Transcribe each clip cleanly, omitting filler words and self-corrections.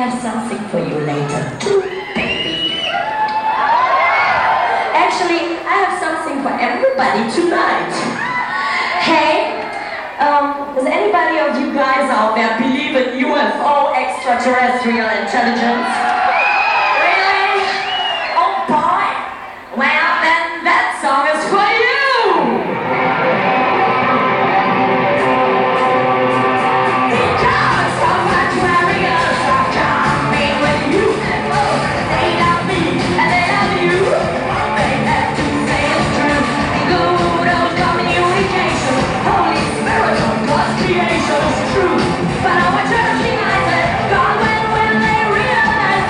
have something for you later too, baby. Actually, I have something for everybody tonight. Hey, does anybody of you guys out there believe in UFO extraterrestrial intelligence? Really? Oh boy. Well, then that song is for you. But I want you to see, I said, God, when they realize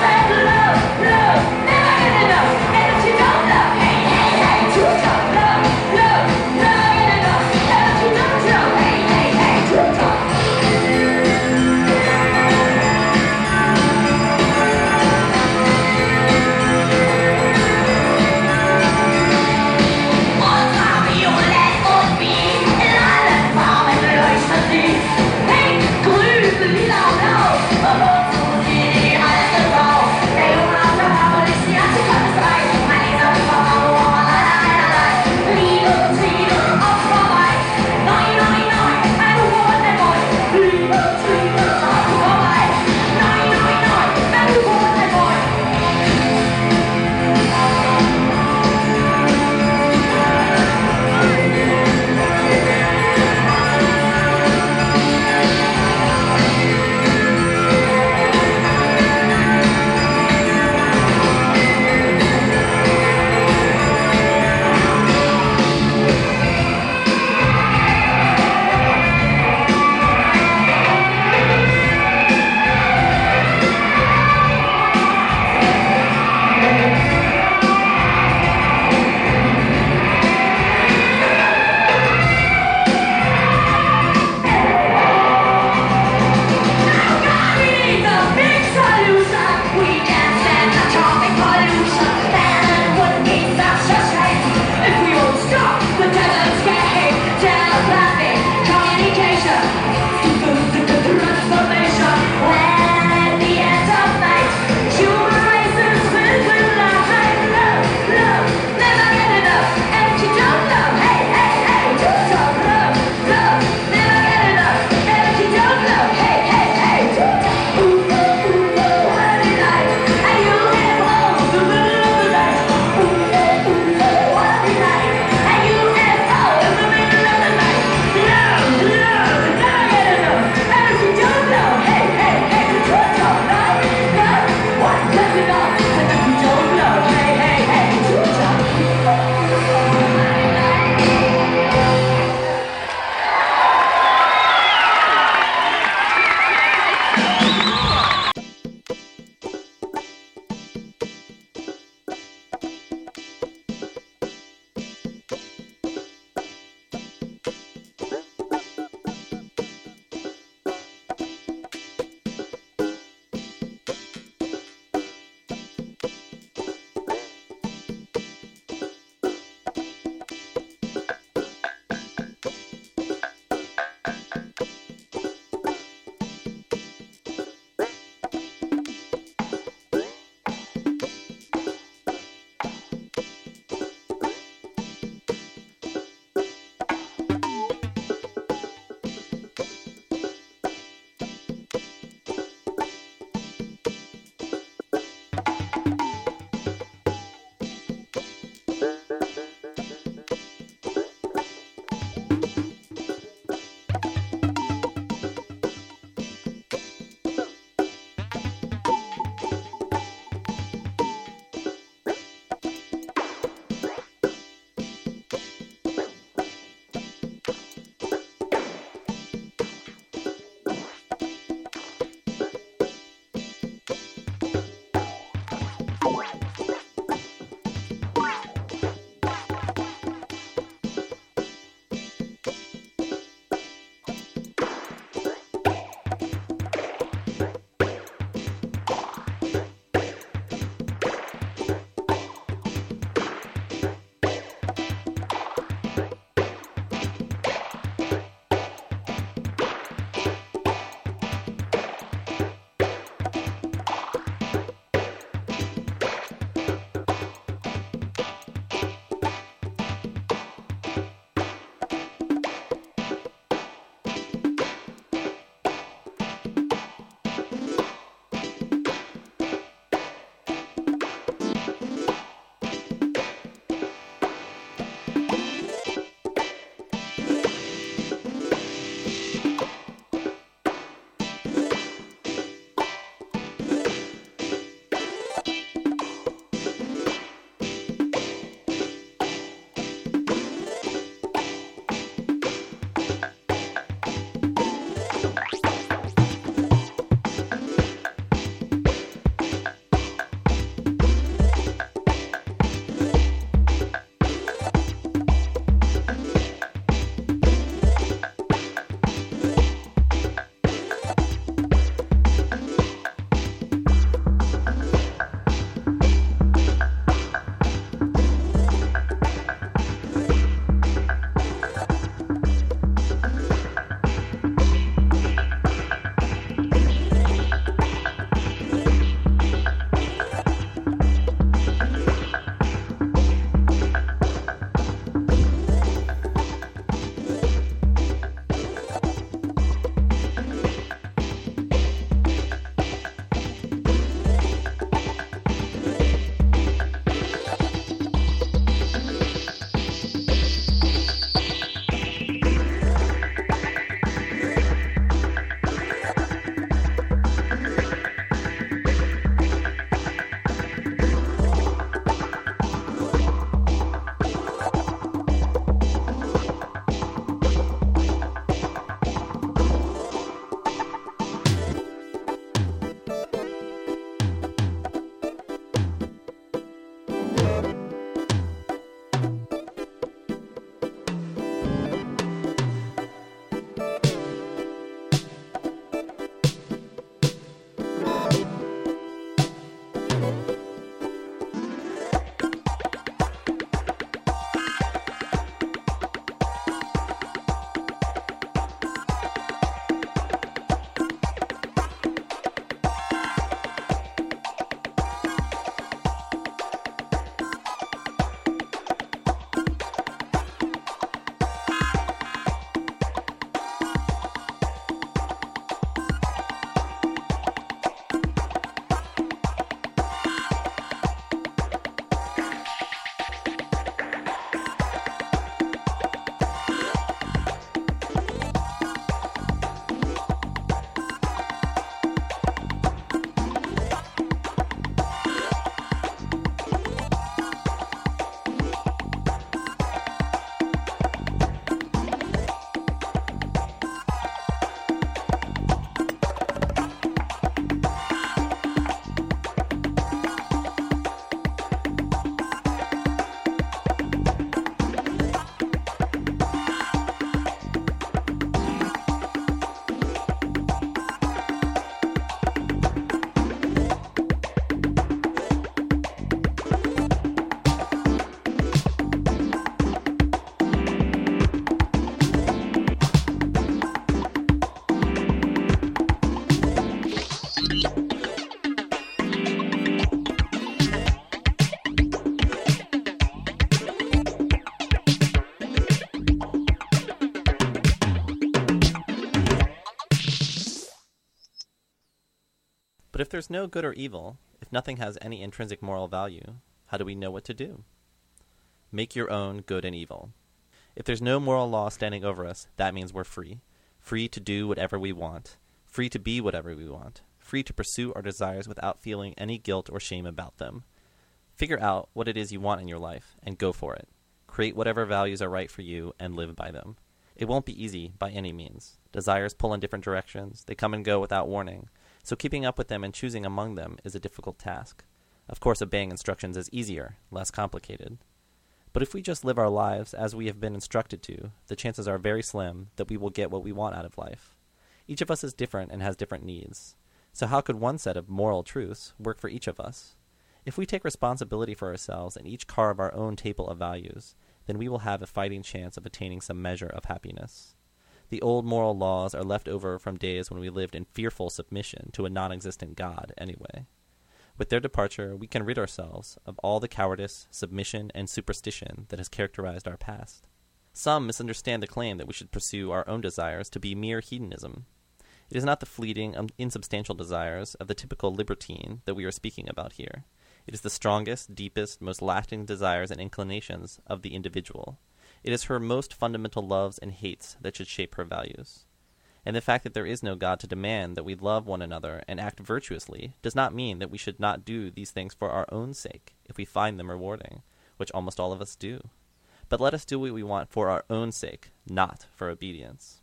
there's no good or evil, if nothing has any intrinsic moral value, how do we know what to do? Make your own good and evil. If there's no moral law standing over us, that means we're free. Free to do whatever we want. Free to be whatever we want. Free to pursue our desires without feeling any guilt or shame about them. Figure out what it is you want in your life and go for it. Create whatever values are right for you and live by them. It won't be easy by any means. Desires pull in different directions. They come and go without warning. So keeping up with them and choosing among them is a difficult task. Of course, obeying instructions is easier, less complicated. But if we just live our lives as we have been instructed to, the chances are very slim that we will get what we want out of life. Each of us is different and has different needs. So how could one set of moral truths work for each of us? If we take responsibility for ourselves and each carve our own table of values, then we will have a fighting chance of attaining some measure of happiness. The old moral laws are left over from days when we lived in fearful submission to a non-existent God anyway. With their departure, we can rid ourselves of all the cowardice, submission, and superstition that has characterized our past. Some misunderstand the claim that we should pursue our own desires to be mere hedonism. It is not the fleeting, insubstantial desires of the typical libertine that we are speaking about here. It is the strongest, deepest, most lasting desires and inclinations of the individual. It is her most fundamental loves and hates that should shape her values. And the fact that there is no God to demand that we love one another and act virtuously does not mean that we should not do these things for our own sake if we find them rewarding, which almost all of us do. But let us do what we want for our own sake, not for obedience.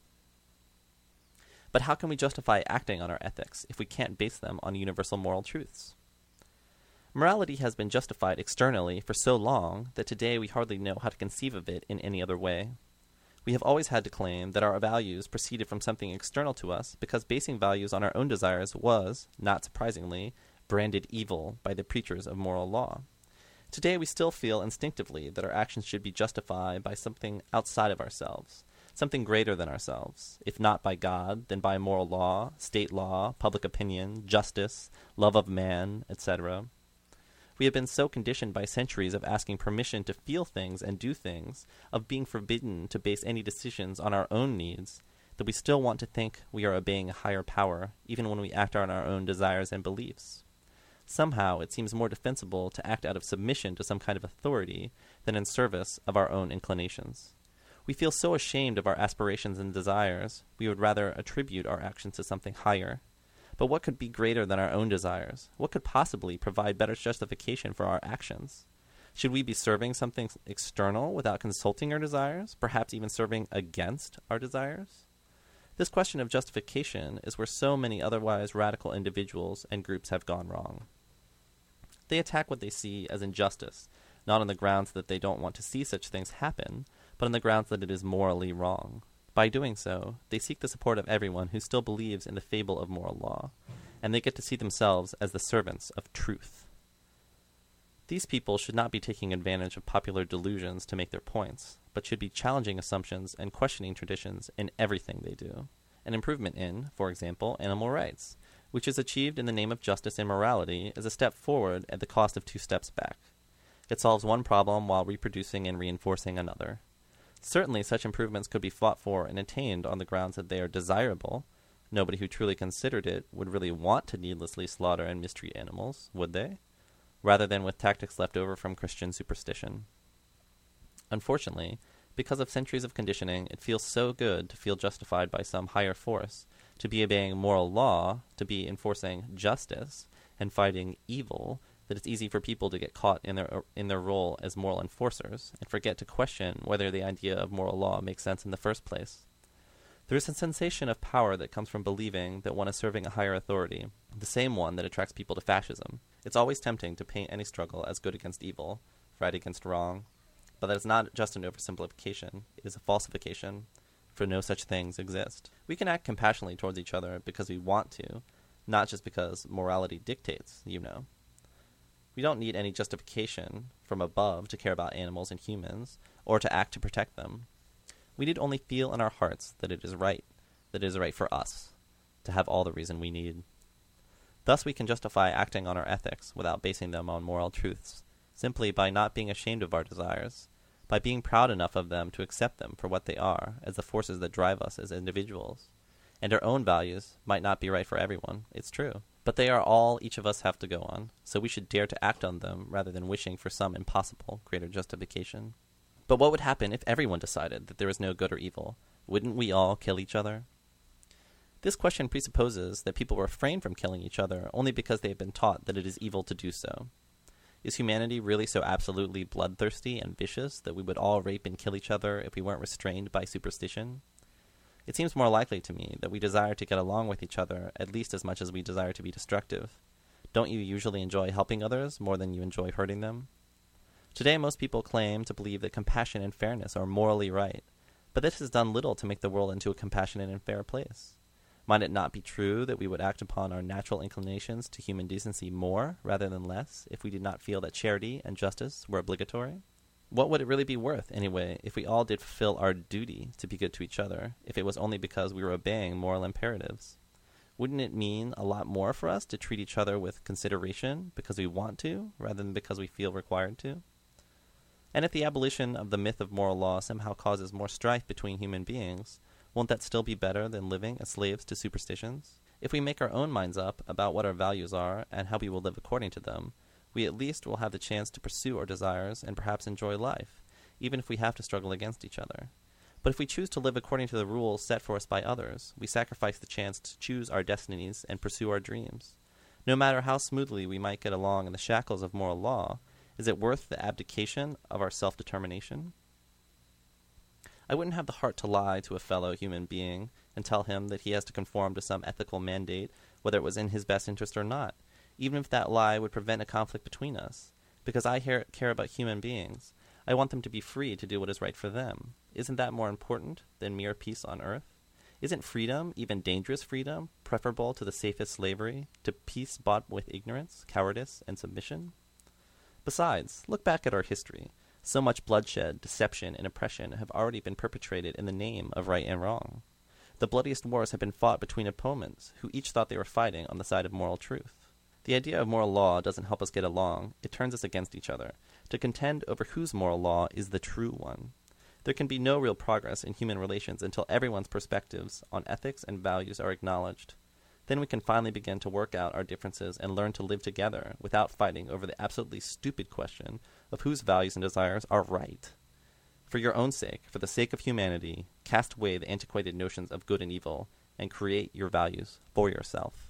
But how can we justify acting on our ethics if we can't base them on universal moral truths? Morality has been justified externally for so long that today we hardly know how to conceive of it in any other way. We have always had to claim that our values proceeded from something external to us because basing values on our own desires was, not surprisingly, branded evil by the preachers of moral law. Today we still feel instinctively that our actions should be justified by something outside of ourselves, something greater than ourselves, if not by God, then by moral law, state law, public opinion, justice, love of man, etc. We have been so conditioned by centuries of asking permission to feel things and do things, of being forbidden to base any decisions on our own needs, that we still want to think we are obeying a higher power, even when we act on our own desires and beliefs. Somehow it seems more defensible to act out of submission to some kind of authority than in service of our own inclinations. We feel so ashamed of our aspirations and desires, we would rather attribute our actions to something higher. But what could be greater than our own desires? What could possibly provide better justification for our actions? Should we be serving something external without consulting our desires, perhaps even serving against our desires? This question of justification is where so many otherwise radical individuals and groups have gone wrong. They attack what they see as injustice, not on the grounds that they don't want to see such things happen, but on the grounds that it is morally wrong. By doing so, they seek the support of everyone who still believes in the fable of moral law, and they get to see themselves as the servants of truth. These people should not be taking advantage of popular delusions to make their points, but should be challenging assumptions and questioning traditions in everything they do. An improvement in, for example, animal rights, which is achieved in the name of justice and morality, is a step forward at the cost of 2 steps back. It solves one problem while reproducing and reinforcing another. Certainly such improvements could be fought for and attained on the grounds that they are desirable. Nobody who truly considered it would really want to needlessly slaughter and mistreat animals, would they? Rather than with tactics left over from Christian superstition. Unfortunately, because of centuries of conditioning, it feels so good to feel justified by some higher force, to be obeying moral law, to be enforcing justice, and fighting evil, that it's easy for people to get caught in their role as moral enforcers and forget to question whether the idea of moral law makes sense in the first place. There is a sensation of power that comes from believing that one is serving a higher authority, the same one that attracts people to fascism. It's always tempting to paint any struggle as good against evil, right against wrong, but that is not just an oversimplification, it is a falsification, for no such things exist. We can act compassionately towards each other because we want to, not just because morality dictates, you know. We don't need any justification from above to care about animals and humans, or to act to protect them. We need only feel in our hearts that it is right for us, to have all the reason we need. Thus we can justify acting on our ethics without basing them on moral truths, simply by not being ashamed of our desires, by being proud enough of them to accept them for what they are as the forces that drive us as individuals. And our own values might not be right for everyone, it's true, But they are all each of us have to go on, so we should dare to act on them rather than wishing for some impossible greater justification. But what would happen if everyone decided that there is no good or evil? Wouldn't we all kill each other? This question presupposes that people refrain from killing each other only because they have been taught that it is evil to do so. Is humanity really so absolutely bloodthirsty and vicious that we would all rape and kill each other if we weren't restrained by superstition? It seems more likely to me that we desire to get along with each other at least as much as we desire to be destructive. Don't you usually enjoy helping others more than you enjoy hurting them? Today most people claim to believe that compassion and fairness are morally right, but this has done little to make the world into a compassionate and fair place. Might it not be true that we would act upon our natural inclinations to human decency more rather than less if we did not feel that charity and justice were obligatory? What would it really be worth, anyway, if we all did fulfill our duty to be good to each other, if it was only because we were obeying moral imperatives? Wouldn't it mean a lot more for us to treat each other with consideration because we want to, rather than because we feel required to? And if the abolition of the myth of moral law somehow causes more strife between human beings, won't that still be better than living as slaves to superstitions? If we make our own minds up about what our values are and how we will live according to them, we at least will have the chance to pursue our desires and perhaps enjoy life, even if we have to struggle against each other. But if we choose to live according to the rules set for us by others, we sacrifice the chance to choose our destinies and pursue our dreams. No matter how smoothly we might get along in the shackles of moral law, is it worth the abdication of our self-determination? I wouldn't have the heart to lie to a fellow human being and tell him that he has to conform to some ethical mandate, whether it was in his best interest or not, even if that lie would prevent a conflict between us. Because I care about human beings. I want them to be free to do what is right for them. Isn't that more important than mere peace on earth? Isn't freedom, even dangerous freedom, preferable to the safest slavery, to peace bought with ignorance, cowardice, and submission? Besides, look back at our history. So much bloodshed, deception, and oppression have already been perpetrated in the name of right and wrong. The bloodiest wars have been fought between opponents who each thought they were fighting on the side of moral truth. The idea of moral law doesn't help us get along, it turns us against each other, to contend over whose moral law is the true one. There can be no real progress in human relations until everyone's perspectives on ethics and values are acknowledged. Then we can finally begin to work out our differences and learn to live together without fighting over the absolutely stupid question of whose values and desires are right. For your own sake, for the sake of humanity, cast away the antiquated notions of good and evil and create your values for yourself.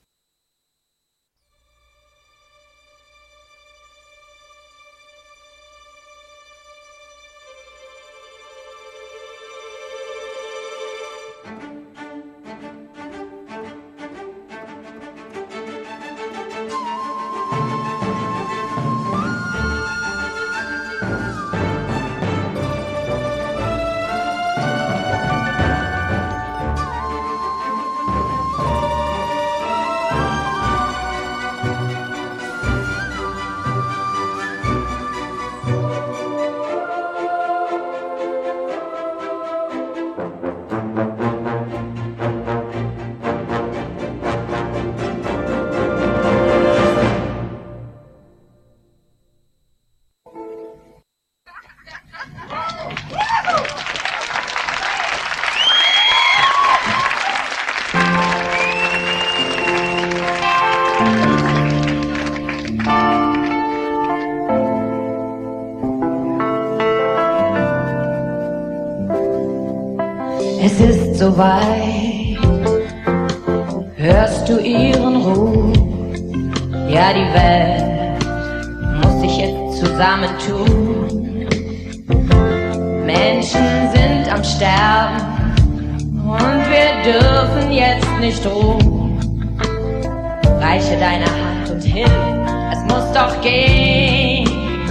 Es ist soweit, hörst du ihren Ruf? Ja, die Welt muss sich jetzt zusammentun. Menschen sind am Sterben und wir dürfen jetzt nicht ruhen. Reiche deine Hand und hilf, es muss doch gehen.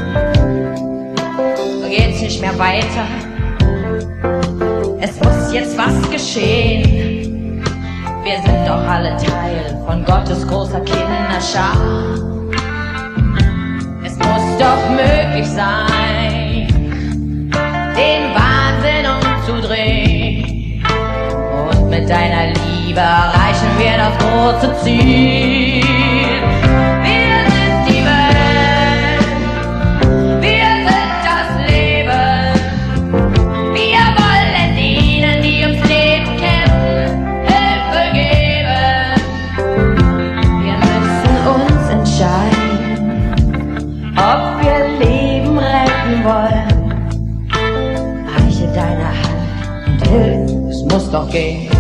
So geht's nicht mehr weiter. Es muss jetzt was geschehen. Wir sind doch alle Teil von Gottes großer Kinderschar. Es muss doch möglich sein, den Wahnsinn umzudrehen. Und mit deiner Liebe erreichen wir das große Ziel. Wir sind die Welt, wir sind das Leben. Wir wollen denen, die ums Leben kämpfen, Hilfe geben. Wir muss doch gehen.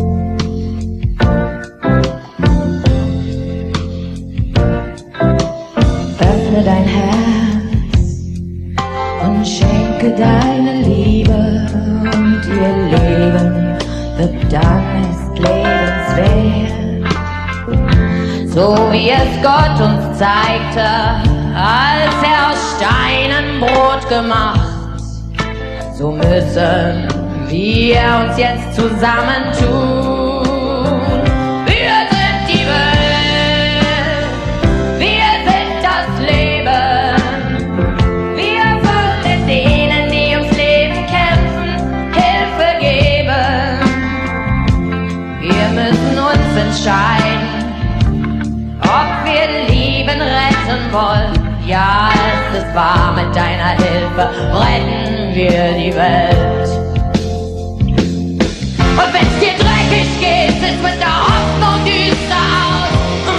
Öffne dein Herz und schenke deine Liebe und ihr Leben wird dann ist lebenswert. So wie es Gott uns zeigte, als aus Steinen Brot gemacht, so müssen wir uns jetzt zusammentun. Wir sind die Welt, wir sind das Leben. Wir wollen denen, die ums Leben kämpfen, Hilfe geben. Wir müssen uns entscheiden, ob wir Leben retten wollen. Ja, es ist wahr, mit deiner Hilfe retten wir die Welt. Und wenn's dir dreckig geht, sieht's mit der Hoffnung düster aus.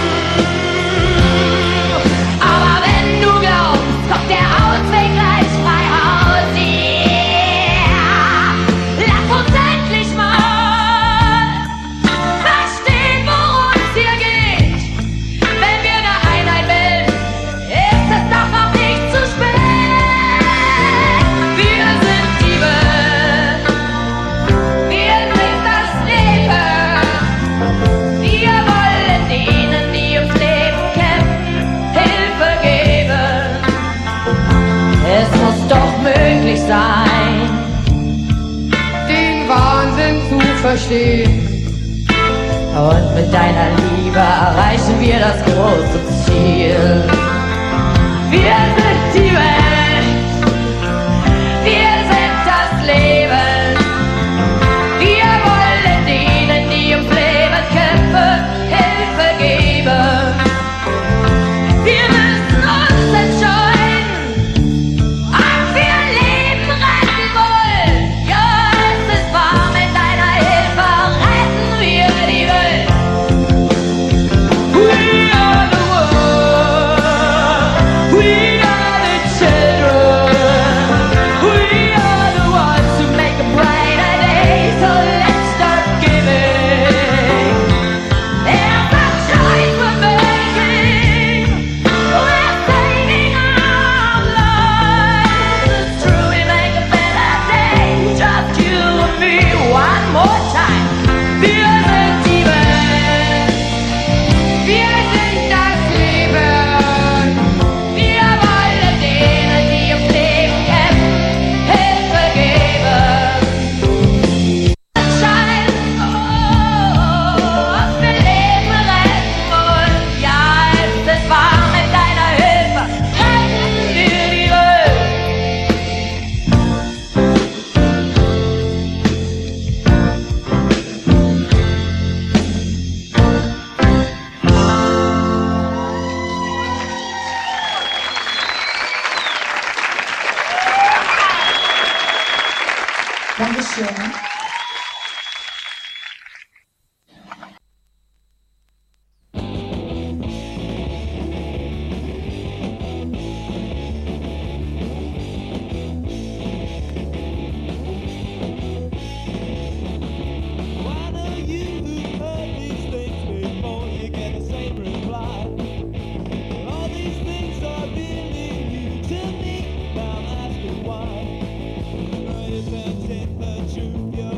Aber wenn du glaubst, kommt der Ausweg gleich frei Haus. Yeah! Lass uns endlich mal verstehen, worum es hier geht. Wenn wir eine Einheit bilden, ist es doch noch nicht zu spät. Wir sind die Welt, wir sind das Leben. Wir wollen denen, die ums Leben kämpfen, Hilfe geben. Es muss doch möglich sein, den Wahnsinn zu verstehen. Und mit deiner Liebe erreichen wir das große Ziel. Wir sind die Welt, wir sind das Leben. Wir wollen denen, die ums Leben kämpfen, Hilfe geben. Wir müssen uns entscheiden, ob wir Leben retten wollen. Ja, es ist wahr, mit deiner Hilfe retten wir die Welt. We are the world, we are the children, we are the ones who make a brighter day. So let's start giving. There's a choice we're making. We're saving our lives. It's true, we make a better day. Just you and me one more time. Wir sind die Welt, wir sind das Leben. Wir wollen denen, die ums Leben kämpfen, Hilfe geben. Entscheiden, ob wir Leben retten wollen. Ja, es ist wahr, mit deiner Hilfe retten wir die Welt. Dankeschön. Why don't you heard these things before you get the same reply? All these things are really new to me. Now I'm asking why. You can't take the truth.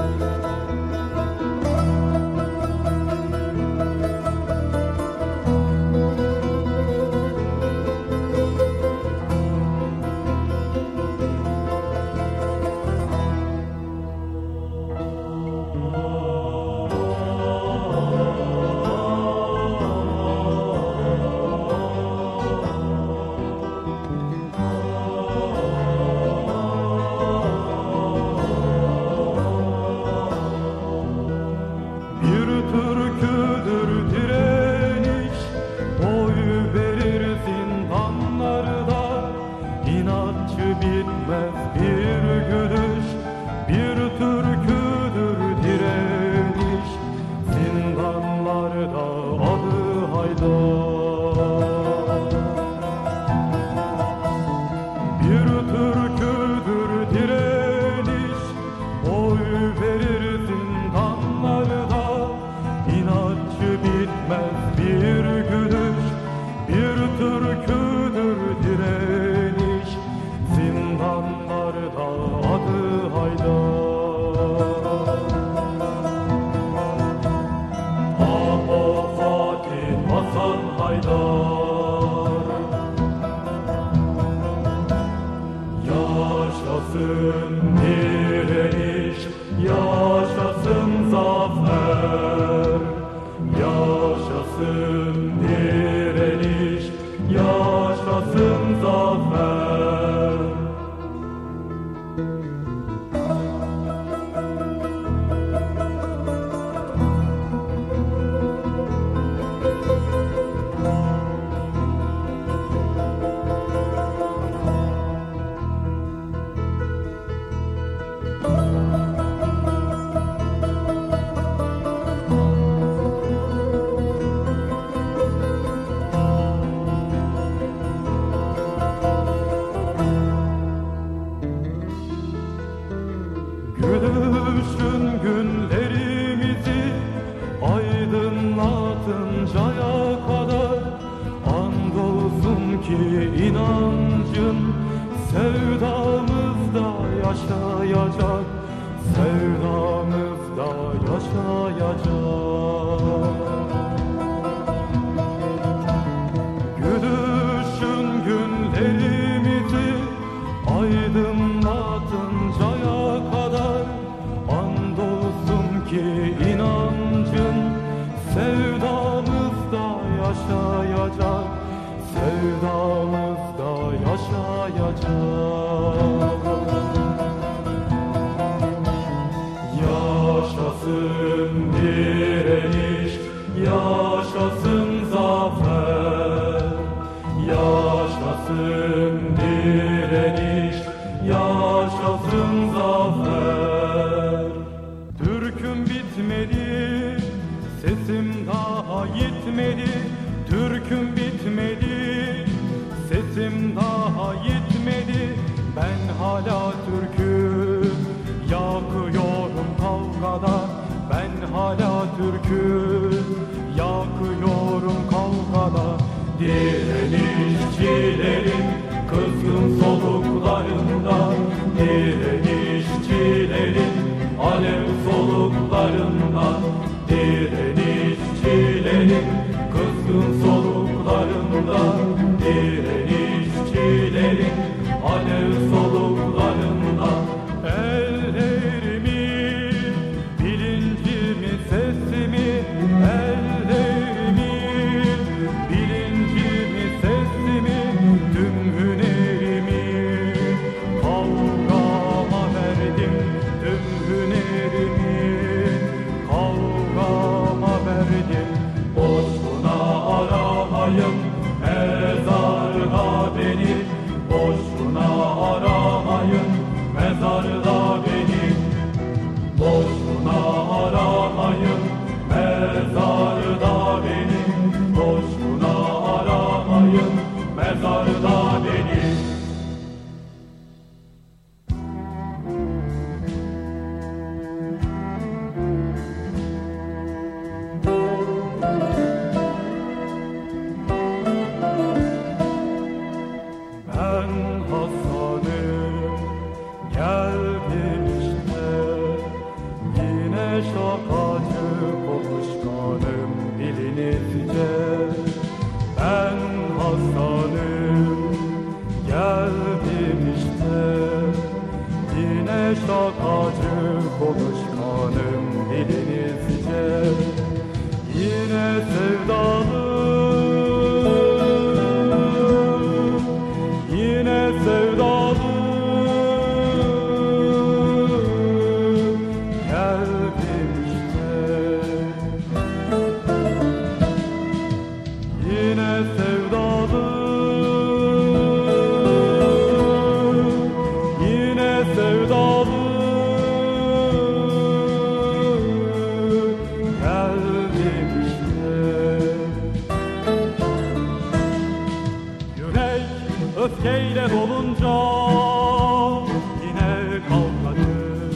Kavgama şakacı konuşkanım bilinizce. Ben Hasan'ım geldim işte. Yine şakacı konuşkanım bilinizce. Yine sevdalı, yine sevdalı geldim işte. Yine sevdalı, yine sevdalı geldim işte. Yürek öfkeyle dolunca yine kalkacak.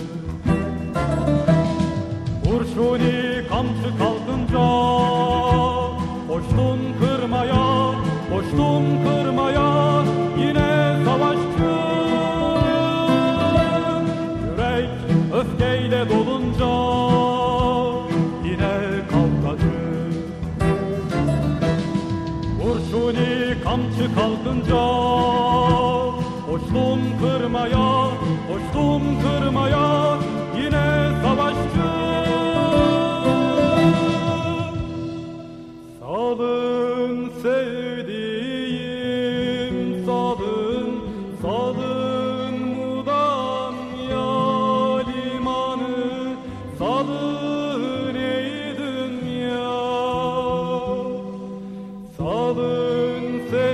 Kurşuni kamçı kalkınca koştun kırmaya, koştun kırmaya, yine savaşçı. Yürek öfkeyle dolunca yine kalkacak. Kurşuni kamçı kalkınca koştun kırmaya, koştun kırmaya, yine savaşçı. Salın sevdiğim, salın, salın Mudanya limanı, salın ey dünya. Salın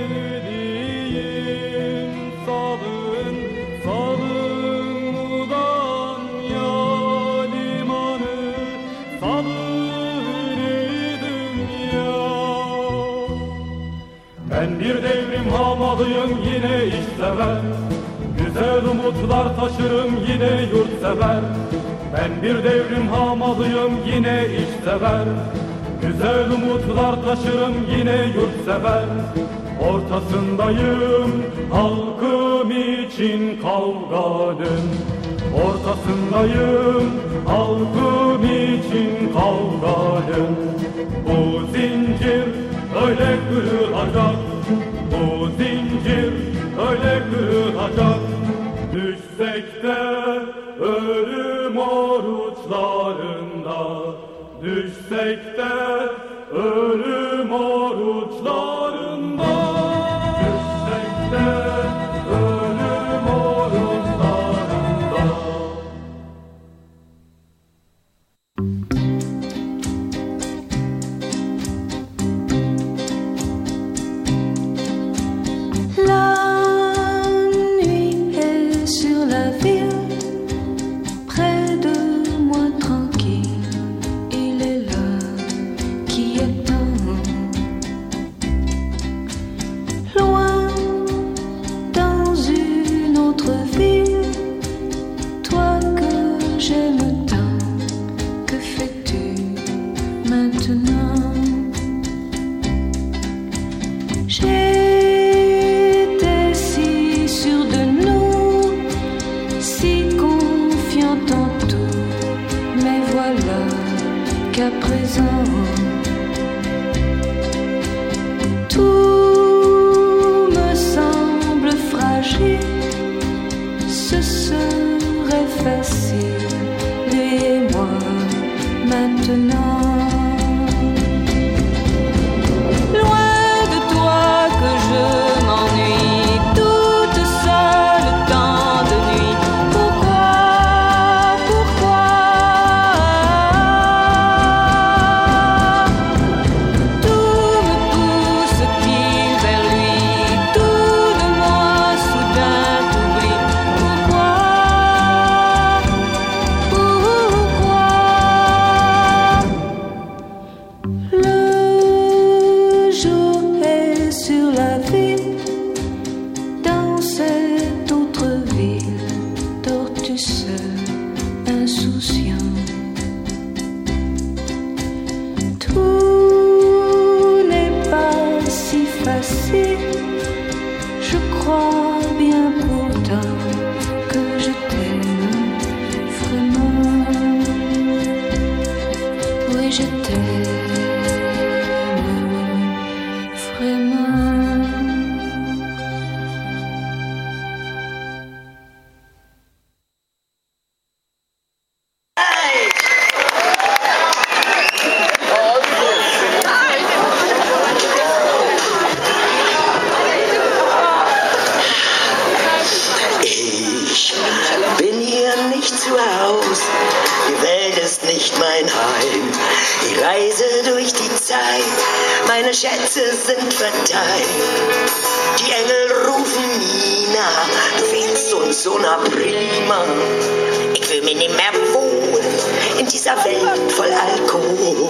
sevdiğim, salın, salın Mudanya limanı, salın ey dünya. Ben bir devrim hamalıyım yine işsever. Güzel umutlar taşırım yine yurtsever. Ben bir devrim hamalıyım yine işsever. Güzel umutlar taşırım yine yurtsever. Ortasındayım halkım için kavganın. Ortasındayım halkım için kavganın. Bu zincir öyle kırılacak, bu zincir öyle kırılacak. Düşsek de ölüm oruçlarında, düşsek de ölüm oruçlarında, düşsek de ölüm oruçlarında. La nuit est sur la ville, près de moi tranquille, il est là qui attend. Loin dans une autre ville, toi que j'aime tant, que fais-tu maintenant? J'étais si sûr de nous, si confiant en tout, mais voilà qu'à présent tout me semble fragile. Ce serait facile, lui et moi maintenant. Loin de toi que je m'ennuie, toute seule tant de nuit. Pourquoi, pourquoi? Tout me pousse-t-il vers lui, tout de moi soudain t'oublie. Pourquoi, pourquoi? je t'aime vraiment. Ich bin hier nicht zu Haus, die Welt ist nicht mein Heim. Ich reise durch die Zeit, meine Schätze sind verteilt. Die Engel rufen Nina, du fehlst uns so na prima. Ich will mich nicht mehr wohnen in dieser Welt voll Alkohol.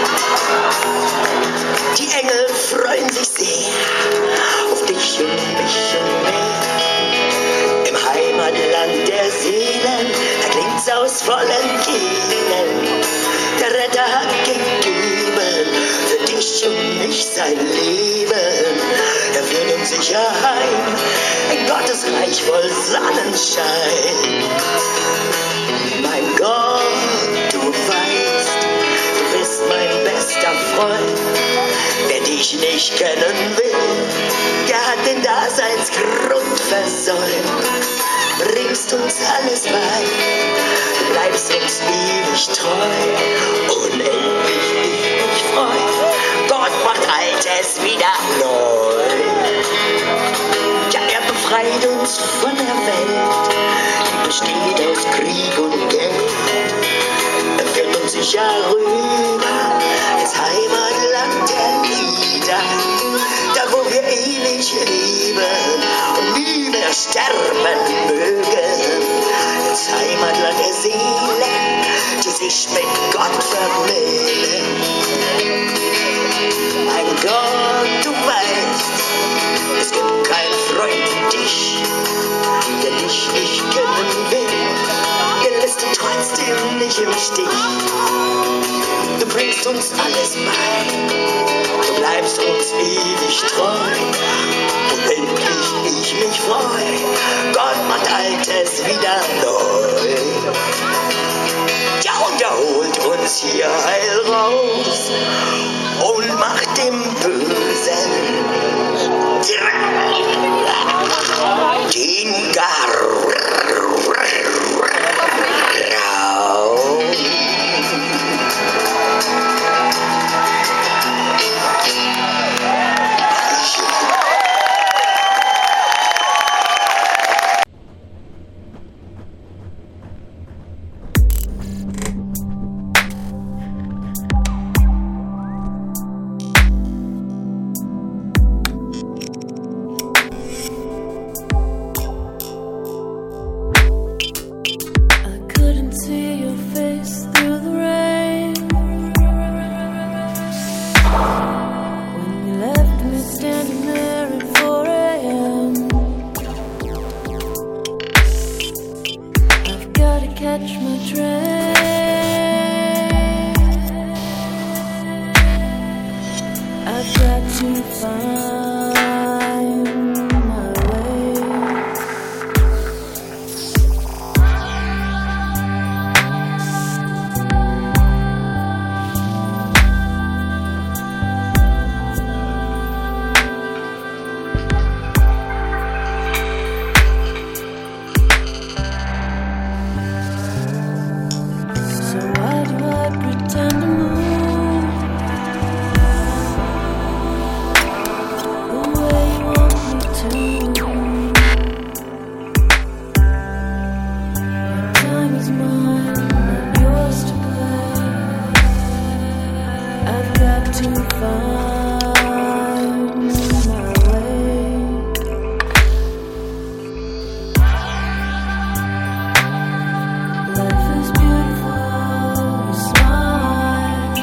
Die Engel freuen sich sehr auf dich und mich und mehr. Im Heimatland der Seelen, da klingt's aus vollen Kehlen. Der Retter hat gegeben, für dich und mich sein Leben. Er führt uns sicher heim, in Gottes Reich voll Sonnenschein. Mein Gott, du weißt, du bist mein bester Freund. Wer dich nicht kennen will, der hat den Daseinsgrund versäumt. Bringst uns alles bei, du bleibst uns ewig treu. Unendlich ich freu, Gott macht Altes wieder neu. Ja, er befreit uns von der Welt, die besteht aus Krieg und Geld. Er führt uns sicher rüber ins Heimatland der Lieder, da wo wir ewig leben und nie mehr sterben mögen. Ins Heimatland der Seelen, die sich mit Gott vermählen. Mein Gott, du weißt, es gibt keinen Freund wie dich, der dich nicht kennen will. Der lässt du trotzdem nicht im Stich. Du bringst uns alles bei, du bleibst uns ewig treu. Unendlich ich mich freu, Gott macht Altes wieder neu. Ja, und er holt uns hier heil raus und macht dem Bösen den Garaus. Catch my train. I've got to find my way. So why do I pretend to move the way you want me to? My time is mine, not yours to play. I've got to find my way. Life is beautiful, smile.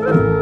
Thank